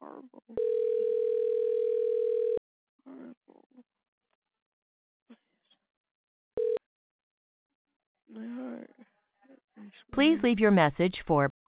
Horrible. Horrible. My heart. Please leave your message for